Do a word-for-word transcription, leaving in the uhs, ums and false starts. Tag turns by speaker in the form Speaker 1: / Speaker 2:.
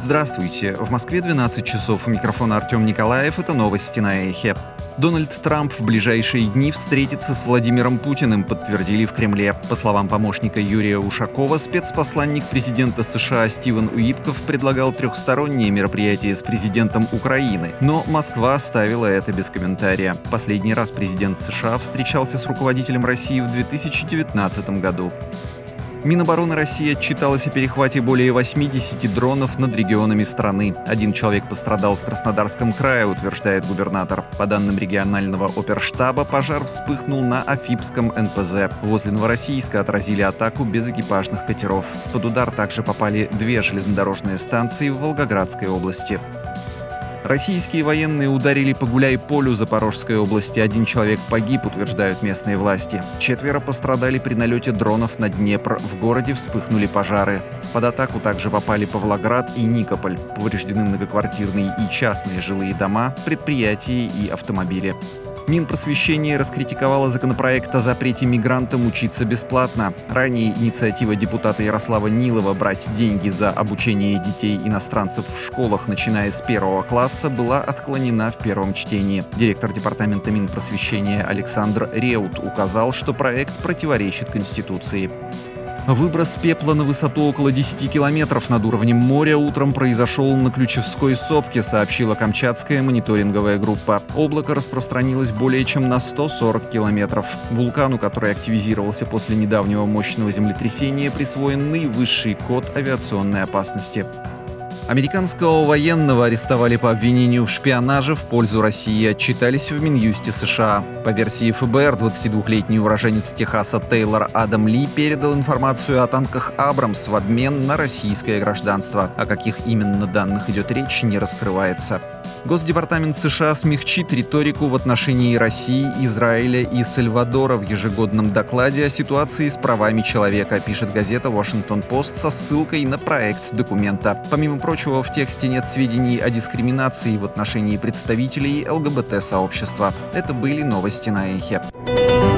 Speaker 1: Здравствуйте. В Москве двенадцать часов. У микрофона Артем Николаев. Это новости на Эхе. Дональд Трамп в ближайшие дни встретится с Владимиром Путиным, подтвердили в Кремле. По словам помощника Юрия Ушакова, спецпосланник президента США Стивен Уитков предлагал трехстороннее мероприятие с президентом Украины. Но Москва оставила это без комментария. Последний раз президент США встречался с руководителем России в две тысячи девятнадцатом году. Минобороны России отчиталась о перехвате более восьмидесяти дронов над регионами страны. Один человек пострадал в Краснодарском крае, утверждает губернатор. По данным регионального оперштаба, пожар вспыхнул на Афипском эн пэ зэ. Возле Новороссийска отразили атаку безэкипажных катеров. Под удар также попали две железнодорожные станции в Волгоградской области. Российские военные ударили по Гуляй-Полю Запорожской области. Один человек погиб, утверждают местные власти. Четверо пострадали при налете дронов на Днепр. В городе вспыхнули пожары. Под атаку также попали Павлоград и Никополь. Повреждены многоквартирные и частные жилые дома, предприятия и автомобили. Минпросвещение раскритиковало законопроект о запрете мигрантам учиться бесплатно. Ранее инициатива депутата Ярослава Нилова брать деньги за обучение детей-иностранцев в школах, начиная с первого класса, была отклонена в первом чтении. Директор департамента Минпросвещения Александр Реут указал, что проект противоречит Конституции. Выброс пепла на высоту около десяти километров над уровнем моря утром произошел на Ключевской сопке, сообщила Камчатская мониторинговая группа. Облако распространилось более чем на сто сорок километров. Вулкану, который активизировался после недавнего мощного землетрясения, присвоен наивысший код авиационной опасности. Американского военного арестовали по обвинению в шпионаже в пользу России, отчитались в Минюсте США. По версии эф бэ эр, двадцатидвухлетний уроженец Техаса Тейлор Адам Ли передал информацию о танках «Абрамс» в обмен на российское гражданство. О каких именно данных идет речь, не раскрывается. Госдепартамент США смягчит риторику в отношении России, Израиля и Сальвадора в ежегодном докладе о ситуации с правами человека, пишет газета «Вашингтон-Пост» со ссылкой на проект документа. Помимо прочего, в тексте нет сведений о дискриминации в отношении представителей эл гэ бэ тэ сообщества. Это были новости на Эхе.